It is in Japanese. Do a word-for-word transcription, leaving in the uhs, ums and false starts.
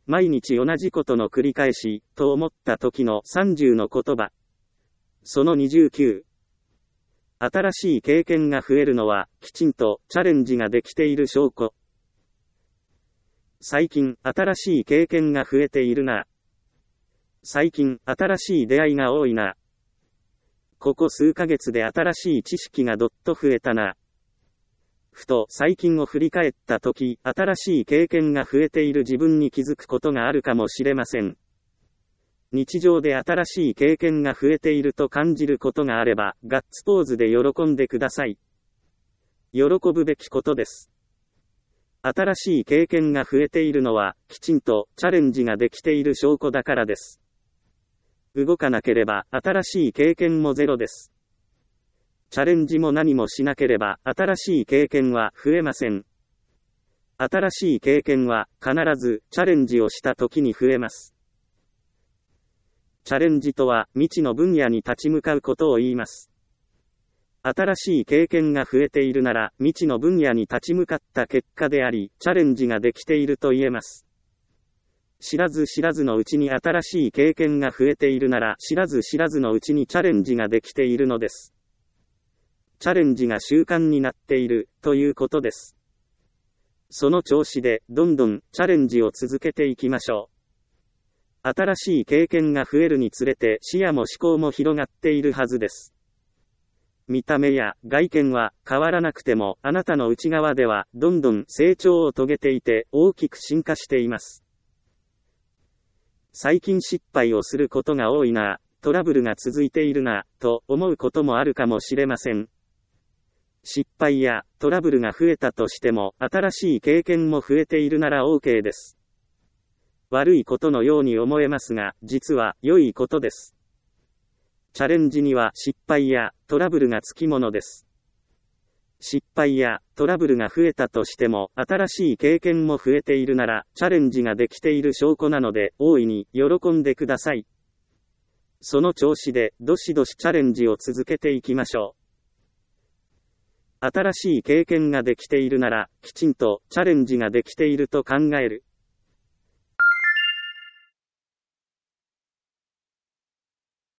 毎日同じことの繰り返し、と思った時のさんじゅうの言葉。そのにじゅうきゅう。新しい経験が増えるのは、きちんとチャレンジができている証拠。最近、新しい経験が増えているな。最近、新しい出会いが多いな。ここ数ヶ月で新しい知識がどっと増えたな。ふと最近を振り返ったとき、新しい経験が増えている自分に気づくことがあるかもしれません。日常で新しい経験が増えていると感じることがあれば、ガッツポーズで喜んでください。喜ぶべきことです。新しい経験が増えているのは、きちんとチャレンジができている証拠だからです。動かなければ、新しい経験もゼロです。チャレンジも何もしなければ、新しい経験は増えません。新しい経験は、必ず、チャレンジをした時に増えます。チャレンジとは、未知の分野に立ち向かうことを言います。新しい経験が増えているなら、未知の分野に立ち向かった結果であり、チャレンジができていると言えます。知らず知らずのうちに新しい経験が増えているなら、知らず知らずのうちにチャレンジができているのです。チャレンジが習慣になっている、ということです。その調子で、どんどん、チャレンジを続けていきましょう。新しい経験が増えるにつれて、視野も思考も広がっているはずです。見た目や外見は変わらなくても、あなたの内側では、どんどん成長を遂げていて、大きく進化しています。最近失敗をすることが多いな、トラブルが続いているな、と思うこともあるかもしれません。失敗やトラブルが増えたとしても、新しい経験も増えているなら OK です。悪いことのように思えますが、実は良いことです。チャレンジには失敗やトラブルがつきものです。失敗やトラブルが増えたとしても、新しい経験も増えているなら、チャレンジができている証拠なので、大いに喜んでください。その調子で、どしどしチャレンジを続けていきましょう。新しい経験ができているなら、きちんとチャレンジができていると考える。